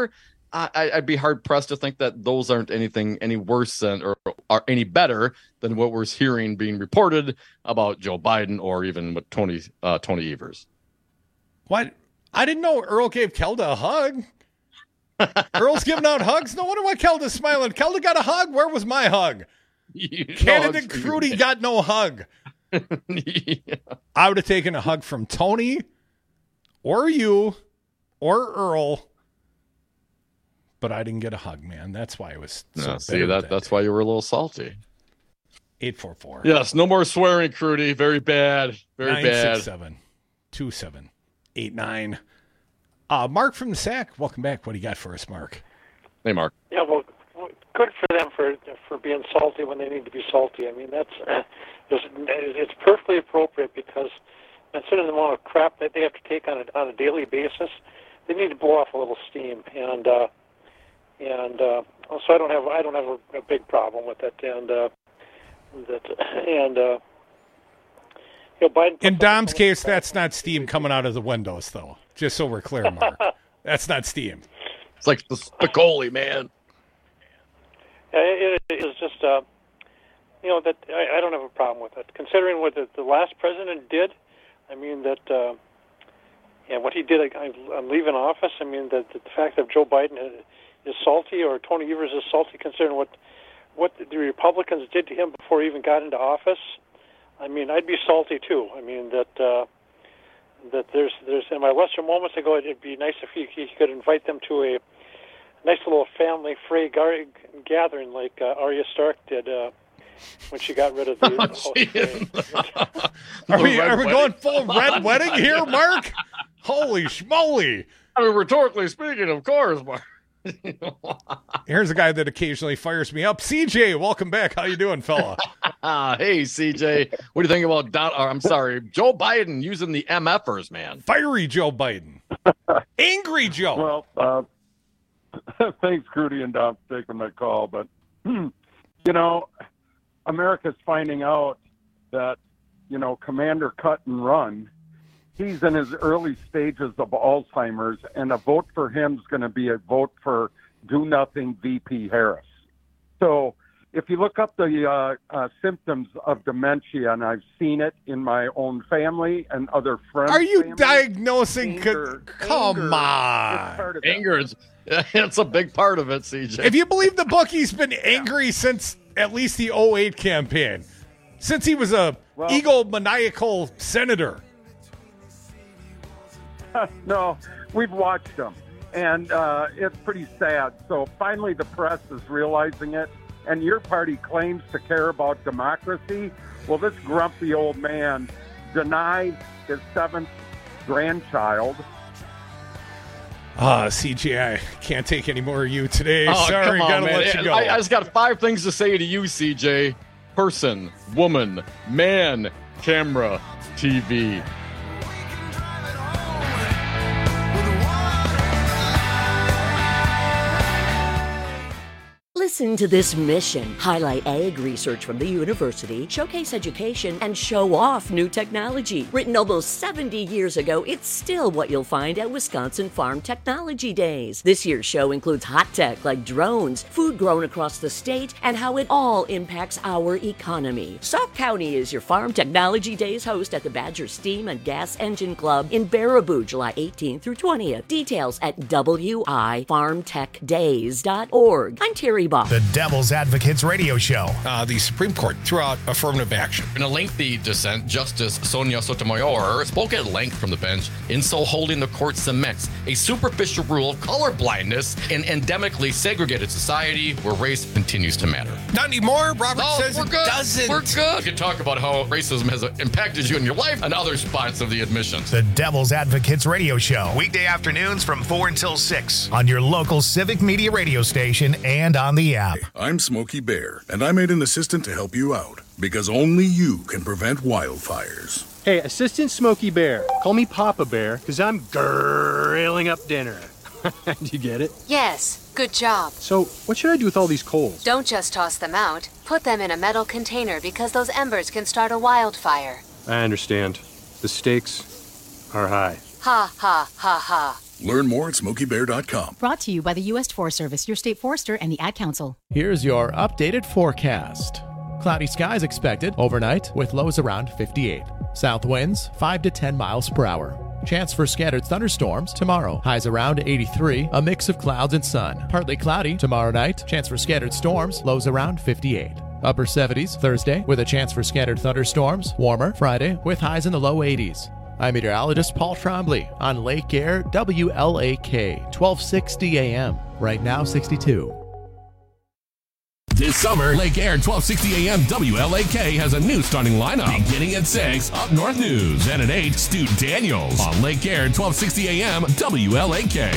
I'd be hard pressed to think that those aren't anything any worse than or are any better than what we're hearing being reported about Joe Biden or even with Tony Evers. What? I didn't know Earl gave Kelda a hug. Earl's giving out hugs. No wonder why Kelda's smiling. Kelda got a hug. Where was my hug? Candidate Crudy got no hug. Yeah. I would have taken a hug from Tony or you or Earl. But I didn't get a hug, man. That's why I was so bitter. That's why you were a little salty. 844. Yes, no more swearing, Crudy. Very bad. Very bad. 967-2789. Mark from the Sac, welcome back. What do you got for us, Mark? Hey, Mark. Yeah, well, good for them for being salty when they need to be salty. I mean, it's perfectly appropriate because considering the amount of crap that they have to take on a daily basis, they need to blow off a little steam. And so I don't have a big problem with it. Biden. In Dom's case, that's not steam coming out of the windows, though. Just so we're clear, Mark. That's not steam. It's like the Spicoli, man. It is just, that I don't have a problem with it. Considering what the last president did, I mean, what he did on leaving office, I mean, the fact that Joe Biden is salty or Tony Evers is salty considering what the Republicans did to him before he even got into office, I mean, I'd be salty too. I mean, that there's in my lesser moments ago, it'd be nice if he could invite them to a nice little family free gathering like Arya Stark did when she got rid of the host. Are we going full red wedding here, Mark? Holy schmoly! I mean, rhetorically speaking, of course, Mark. Here's a guy that occasionally fires me up. CJ, welcome back. How you doing, fella? Hey, CJ. What do you think about Joe Biden using the MFers, man? Fiery Joe Biden. Angry Joe. Well, thanks, Crudy and Dom, for taking my call. But, America's finding out that, Commander Cut and Run, he's in his early stages of Alzheimer's, and a vote for him is going to be a vote for do-nothing VP Harris. So if you look up the symptoms of dementia, and I've seen it in my own family and other friends. Are you diagnosing? Come on. Anger is it's a big part of it, CJ. If you believe the book, he's been angry since at least the 2008 campaign, since he was a egomaniacal senator. No, we've watched them, and it's pretty sad. So finally the press is realizing it, and your party claims to care about democracy. Well, this grumpy old man denied his 7th grandchild. CJ, I can't take any more of you today. Oh, sorry, gotta let you go. I just got 5 things to say to you, CJ. Person, woman, man, camera, TV. Listen to this mission. Highlight ag research from the university, showcase education, and show off new technology. Written almost 70 years ago, it's still what you'll find at Wisconsin Farm Technology Days. This year's show includes hot tech like drones, food grown across the state, and how it all impacts our economy. Sauk County is your Farm Technology Days host at the Badger Steam and Gas Engine Club in Baraboo, July 18th through 20th. Details at wifarmtechdays.org. I'm Terry Bob. The Devil's Advocates Radio Show. The Supreme Court threw out affirmative action. In a lengthy dissent, Justice Sonia Sotomayor spoke at length from the bench, in so holding the court cements a superficial rule of colorblindness in endemically segregated society where race continues to matter. Not anymore. Robert says we're it good. doesn't. We're good. We can talk about how racism has impacted you in your life and other spots of the admissions. The Devil's Advocates Radio Show. Weekday afternoons from 4 until 6 on your local Civic Media radio station and on the app. I'm Smokey Bear, and I made an assistant to help you out, because only you can prevent wildfires. Hey, Assistant Smokey Bear. Call me Papa Bear, because I'm grilling up dinner. Do you get it? Yes, good job. So, what should I do with all these coals? Don't just toss them out. Put them in a metal container because those embers can start a wildfire. I understand. The stakes are high. Ha, ha, ha, ha. Learn more at SmokeyBear.com. Brought to you by the U.S. Forest Service, your state forester, and the Ad Council. Here's your updated forecast. Cloudy skies expected overnight with lows around 58. South winds 5 to 10 miles per hour. Chance for scattered thunderstorms tomorrow. Highs around 83. A mix of clouds and sun. Partly cloudy tomorrow night. Chance for scattered storms. Lows around 58. Upper 70s Thursday with a chance for scattered thunderstorms. Warmer Friday with highs in the low 80s. I'm meteorologist Paul Trombley on Lake Air WLAK 1260 AM. Right now 62. This summer, Lake Air 1260 AM WLAK has a new starting lineup. Beginning at 6, Up North News. And at 8, Stu Daniels on Lake Air 1260 AM WLAK.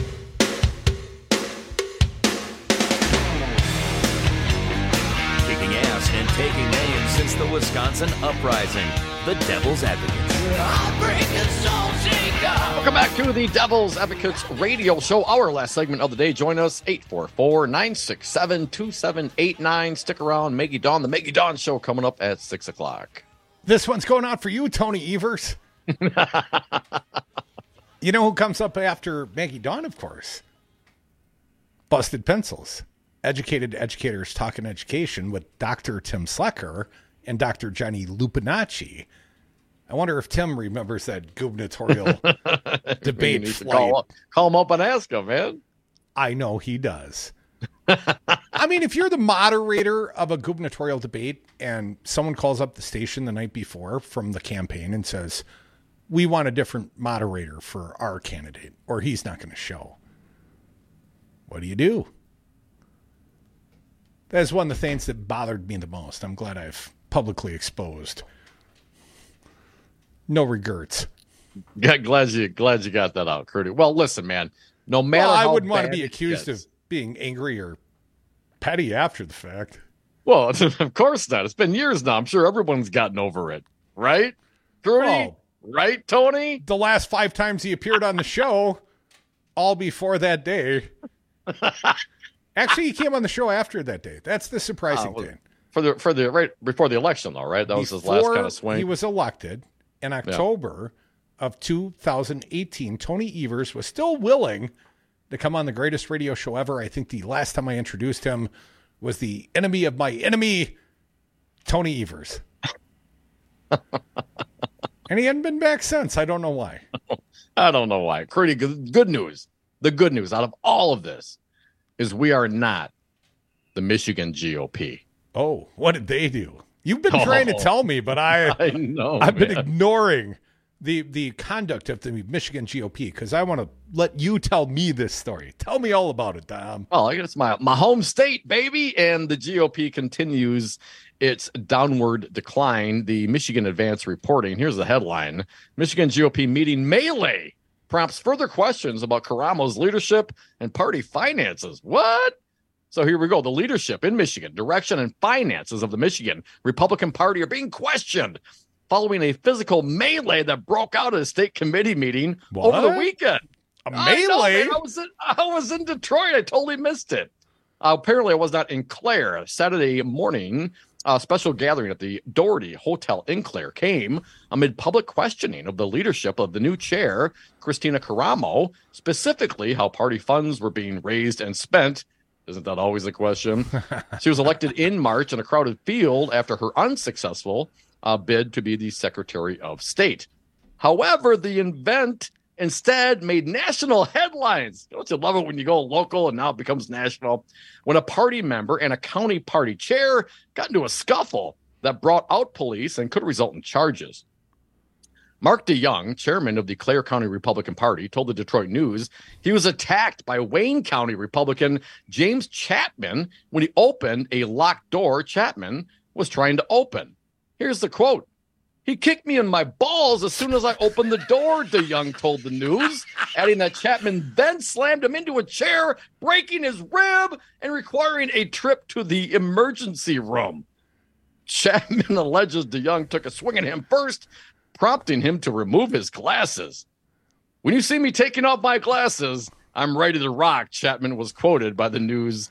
Kicking ass and taking names since the Wisconsin Uprising. The Devil's Advocates. Welcome back to the Devil's Advocates radio show. Our last segment of the day. Join us, 844-967-2789. Stick around. Maggie Dawn, the Maggie Dawn show coming up at 6 o'clock. This one's going out for you, Tony Evers. You know who comes up after Maggie Dawn, of course? Busted Pencils. Educated educators talking education with Dr. Tim Slecker and Dr. Johnny Lupinacci. I wonder if Tim remembers that gubernatorial debate flight. Call him up and ask him, man. I know he does. I mean, if you're the moderator of a gubernatorial debate and someone calls up the station the night before from the campaign and says, we want a different moderator for our candidate, or he's not going to show. What do? That's one of the things that bothered me the most. I'm glad I've publicly exposed. No regrets. Yeah, glad you got that out, Curdy. Well, listen, man. No matter I how wouldn't want to bad be accused of being angry or petty after the fact. Well, of course not. It's been years now. I'm sure everyone's gotten over it, right, Curdy? Oh, right, Tony? The last 5 times he appeared on the show, all before that day. Actually, he came on the show after that day. That's the surprising thing. For the right before the election, though, right? That was his last kind of swing. He was elected in October of 2018. Tony Evers was still willing to come on the greatest radio show ever. I think the last time I introduced him was the enemy of my enemy, Tony Evers. And he hadn't been back since. I don't know why. I don't know why. Pretty good news. The good news out of all of this is we are not the Michigan GOP. Oh, what did they do? You've been trying to tell me, but I know I've been ignoring the conduct of the Michigan GOP because I want to let you tell me this story. Tell me all about it, Dom. Well, I guess my home state, baby, and the GOP continues its downward decline. The Michigan Advance reporting. Here's the headline: Michigan GOP meeting melee prompts further questions about Karamo's leadership and party finances. What? So here we go. The leadership in Michigan, direction and finances of the Michigan Republican Party are being questioned following a physical melee that broke out at a state committee meeting over the weekend. A melee? I was in Detroit. I totally missed it. Apparently, I was not in Clare. Saturday morning, a special gathering at the Doherty Hotel in Clare came amid public questioning of the leadership of the new chair, Christina Karamo, specifically how party funds were being raised and spent. Isn't that always a question? She was elected in March in a crowded field after her unsuccessful bid to be the Secretary of State. However, the event instead made national headlines. Don't you love it when you go local and now it becomes national? When a party member and a county party chair got into a scuffle that brought out police and could result in charges. Mark DeYoung, chairman of the Clare County Republican Party, told the Detroit News he was attacked by Wayne County Republican James Chapman when he opened a locked door Chapman was trying to open. Here's the quote. He kicked me in my balls as soon as I opened the door, DeYoung told the News, adding that Chapman then slammed him into a chair, breaking his rib and requiring a trip to the emergency room. Chapman alleges DeYoung took a swing at him first, prompting him to remove his glasses. When you see me taking off my glasses, I'm ready to rock, Chapman was quoted by the News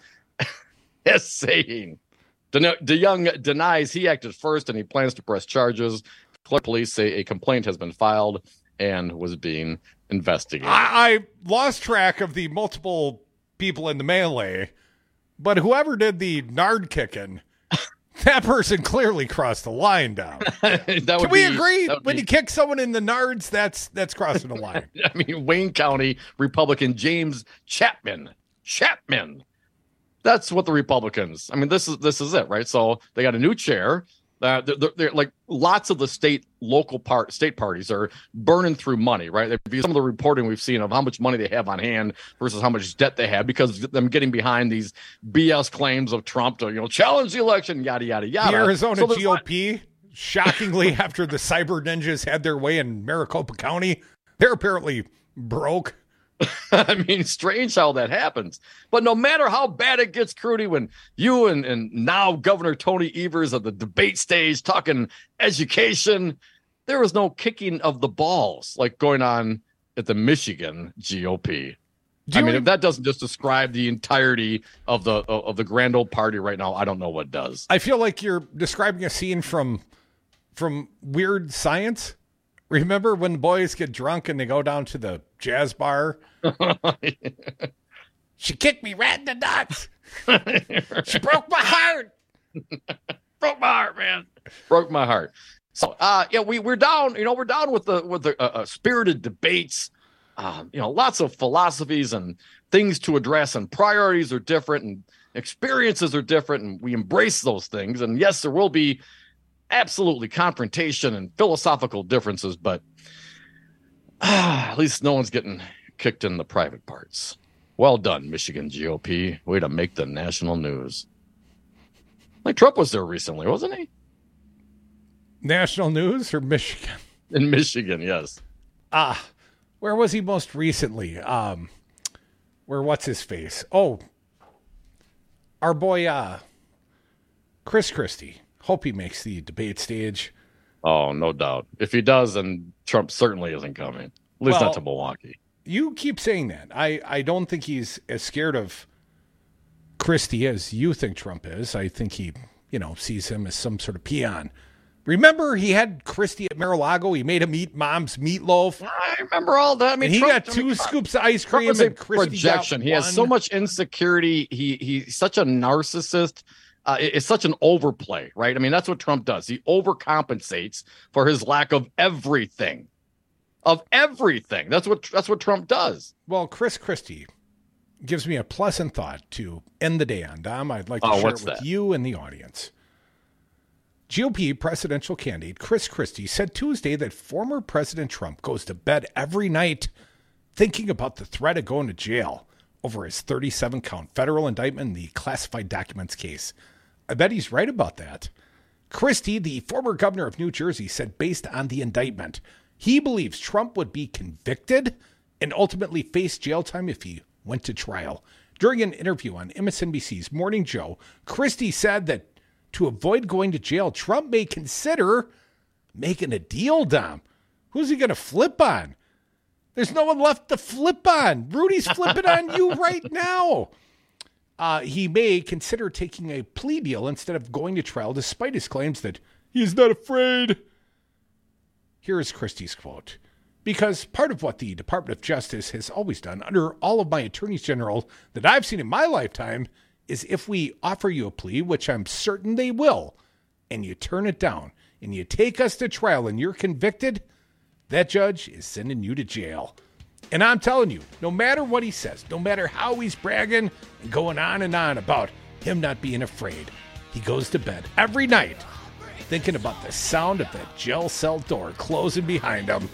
as saying. DeYoung denies he acted first and he plans to press charges. Police say a complaint has been filed and was being investigated. I lost track of the multiple people in the melee, but whoever did the nard kicking, that person clearly crossed the line down. Can we agree? When you kick someone in the nards, that's crossing the line. I mean, Wayne County Republican James Chapman. That's what the Republicans. I mean, this is it, right? So they got a new chair. They're like lots of the state parties are burning through money, right? Some of the reporting we've seen of how much money they have on hand versus how much debt they have because of them getting behind these BS claims of Trump to challenge the election, yada yada yada. The Arizona GOP, shockingly, after the cyber ninjas had their way in Maricopa County, they're apparently broke. I mean, strange how that happens. But no matter how bad it gets, Crudy, when you and now Governor Tony Evers at the debate stage talking education, there was no kicking of the balls like going on at the Michigan GOP. If that doesn't just describe the entirety of the grand old party right now, I don't know what does. I feel like you're describing a scene from Weird Science. Remember when the boys get drunk and they go down to the jazz bar? She kicked me right in the nuts. She broke my heart. Broke my heart, man. Broke my heart. So, we're down. We're down with the spirited debates. Lots of philosophies and things to address, and priorities are different, and experiences are different, and we embrace those things. And yes, there will be absolutely confrontation and philosophical differences, but at least no one's getting kicked in the private parts. Well done, Michigan GOP. Way to make the national news. Like Trump was there recently, wasn't he? National news or Michigan? In Michigan, yes. Where was he most recently? What's his face? Oh, our boy Chris Christie. Hope he makes the debate stage. Oh, no doubt. If he does, then Trump certainly isn't coming. At least not to Milwaukee. You keep saying that. I don't think he's as scared of Christie as you think Trump is. I think he, sees him as some sort of peon. Remember, he had Christie at Mar-a-Lago. He made him eat mom's meatloaf. I remember all that. I mean, he got two scoops of ice cream and Christie projection. He has so much insecurity. He's such a narcissist. It's such an overplay, right? I mean, that's what Trump does. He overcompensates for his lack of everything. That's what Trump does. Well, Chris Christie gives me a pleasant thought to end the day on, Dom. I'd like to share it with you and the audience. GOP presidential candidate Chris Christie said Tuesday that former President Trump goes to bed every night thinking about the threat of going to jail over his 37-count federal indictment in the classified documents case. I bet he's right about that. Christie, the former governor of New Jersey, said based on the indictment, he believes Trump would be convicted and ultimately face jail time if he went to trial. During an interview on MSNBC's Morning Joe, Christie said that to avoid going to jail, Trump may consider making a deal, Dom. Who's he going to flip on? There's no one left to flip on. Rudy's flipping on you right now. He may consider taking a plea deal instead of going to trial, despite his claims that he's not afraid. Here is Christie's quote. Because part of what the Department of Justice has always done under all of my attorneys general that I've seen in my lifetime is if we offer you a plea, which I'm certain they will, and you turn it down, and you take us to trial and you're convicted, that judge is sending you to jail. And I'm telling you, no matter what he says, no matter how he's bragging and going on and on about him not being afraid, he goes to bed every night thinking about the sound of that jail cell door closing behind him.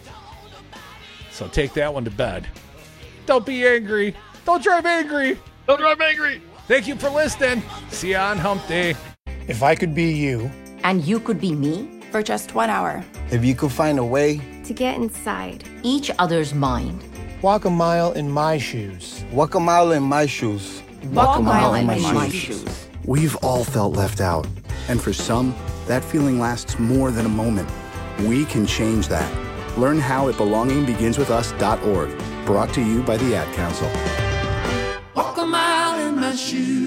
So take that one to bed. Don't be angry. Don't drive angry. Don't drive angry. Thank you for listening. See you on Hump Day. If I could be you. And you could be me. For just 1 hour. If you could find a way. To get inside. Each other's mind. Walk a mile in my shoes. Walk a mile in my shoes. Walk a mile in my shoes. We've all felt left out. And for some, that feeling lasts more than a moment. We can change that. Learn how at belongingbeginswithus.org. Brought to you by the Ad Council. Walk a mile in my shoes.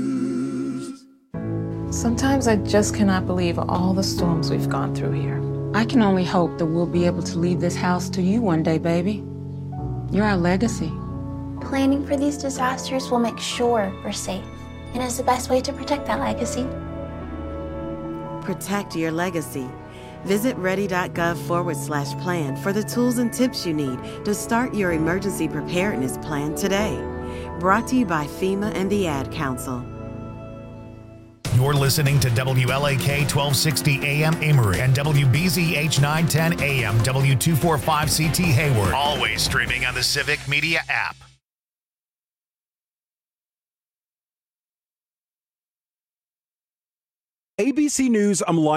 Sometimes I just cannot believe all the storms we've gone through here. I can only hope that we'll be able to leave this house to you one day, baby. You're our legacy. Planning for these disasters will make sure we're safe, and is the best way to protect that legacy. Protect your legacy. Visit ready.gov/plan for the tools and tips you need to start your emergency preparedness plan today. Brought to you by FEMA and the Ad Council. You're listening to WLAK 1260 AM Amory and WBZH 910 AM W245CT Hayward. Always streaming on the Civic Media app. ABC News, I'm live.